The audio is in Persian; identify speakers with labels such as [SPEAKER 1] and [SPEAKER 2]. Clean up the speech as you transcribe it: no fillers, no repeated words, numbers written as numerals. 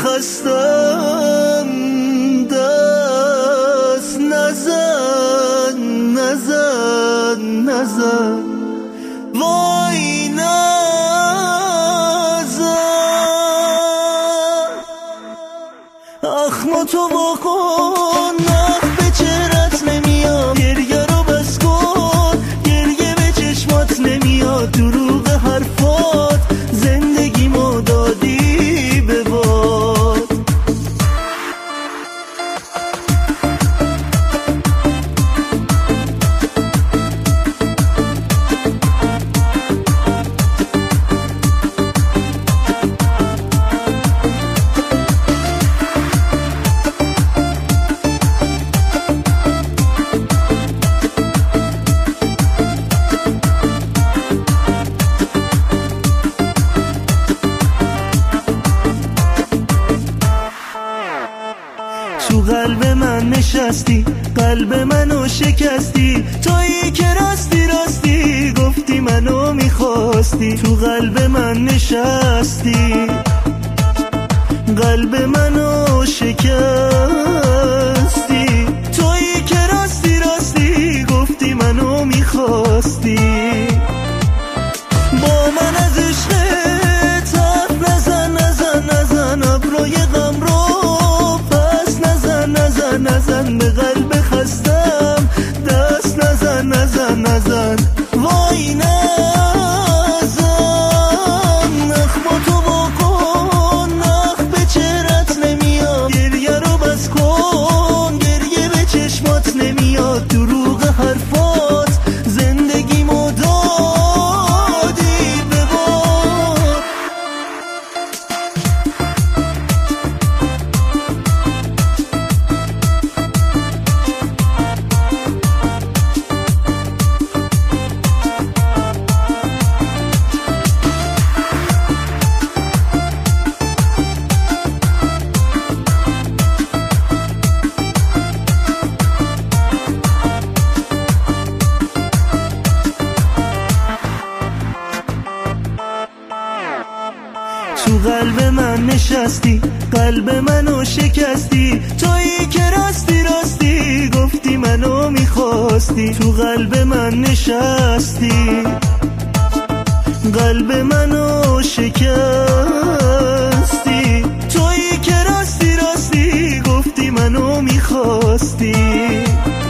[SPEAKER 1] خستم دست نزن نزن نزن وای نزن اخم تو بکن نخ به چهرت نمیاد گریه رو بس کن گریه به چشمات نمیاد دروغ حرفات زندگیمو دادی به باد تو قلب من نشستی قلب منو شکستی تویی که راستی راستی گفتی منو میخواستی تو قلب من نشستی قلب منو شکستی تویی که راستی راستی گفتی منو میخواستی با من از عشقت حرف نزن نزن نزن ابروی غم رو نزن به قلب خستم دست نزن نزن نزن وای نزن نخم تو بکن نخ به چهرت نمیاد گریه رو بس کن گریه به چشمات نمیاد دروغ حرفات زندگیمو دادی به باد تو قلب من نشستی قلب منو شکستی تویی که راستی راستی گفتی منو میخواستی تو قلب من نشستی قلب منو شکستی تویی که راستی راستی گفتی منو میخواستی